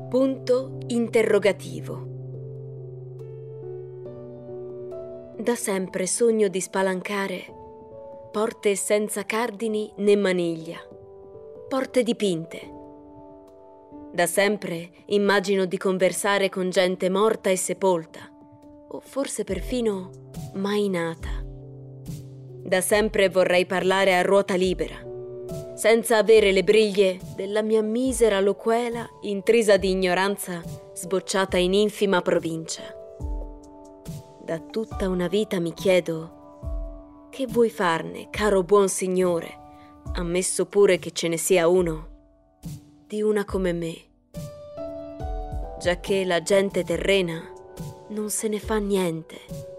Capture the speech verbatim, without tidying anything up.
Punto interrogativo. Da sempre sogno di spalancare porte senza cardini né maniglia, porte dipinte. Da sempre immagino di conversare con gente morta e sepolta, o forse perfino mai nata. Da sempre vorrei parlare a ruota libera, senza avere le briglie della mia misera loquela intrisa di ignoranza sbocciata in infima provincia. Da tutta una vita mi chiedo, che vuoi farne, caro buon signore, ammesso pure che ce ne sia uno, di una come me, giacché la gente terrena non se ne fa niente.